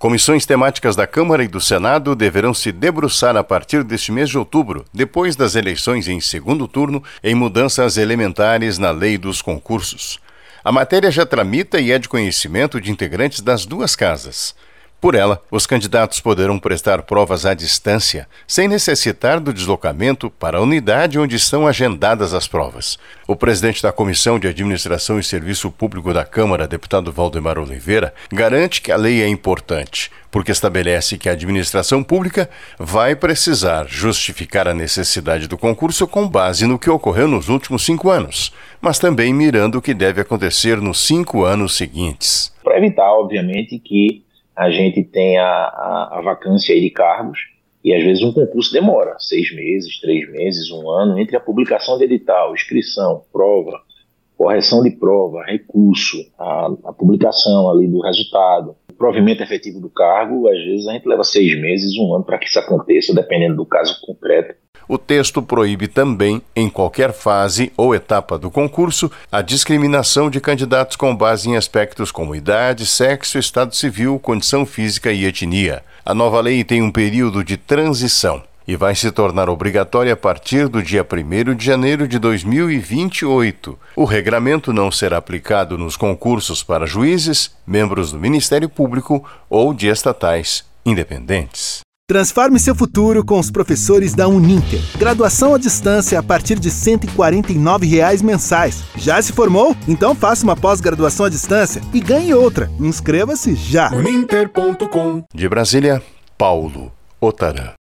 Comissões temáticas da Câmara e do Senado deverão se debruçar a partir deste mês de outubro, depois das eleições em segundo turno, em mudanças elementares na lei dos concursos. A matéria já tramita e é de conhecimento de integrantes das duas casas. Por ela, os candidatos poderão prestar provas à distância, sem necessitar do deslocamento para a unidade onde estão agendadas as provas. O presidente da Comissão de Administração e Serviço Público da Câmara, deputado Valdemar Oliveira, garante que a lei é importante, porque estabelece que a administração pública vai precisar justificar a necessidade do concurso com base no que ocorreu nos últimos 5 anos, mas também mirando o que deve acontecer nos 5 anos seguintes. Para evitar, obviamente, que a gente tem a vacância aí de cargos e às vezes um concurso demora 6 meses, 3 meses, 1 ano, entre a publicação de edital, inscrição, prova, correção de prova, recurso, a publicação ali do resultado, o provimento efetivo do cargo. Às vezes a gente leva 6 meses, 1 ano para que isso aconteça, dependendo do caso concreto. O texto proíbe também, em qualquer fase ou etapa do concurso, a discriminação de candidatos com base em aspectos como idade, sexo, estado civil, condição física e etnia. A nova lei tem um período de transição e vai se tornar obrigatória a partir do dia 1º de janeiro de 2028. O regramento não será aplicado nos concursos para juízes, membros do Ministério Público ou de estatais independentes. Transforme seu futuro com os professores da Uninter. Graduação à distância a partir de R$ 149 mensais. Já se formou? Então faça uma pós-graduação à distância e ganhe outra. Inscreva-se já. Uninter.com. De Brasília, Paulo Otarã.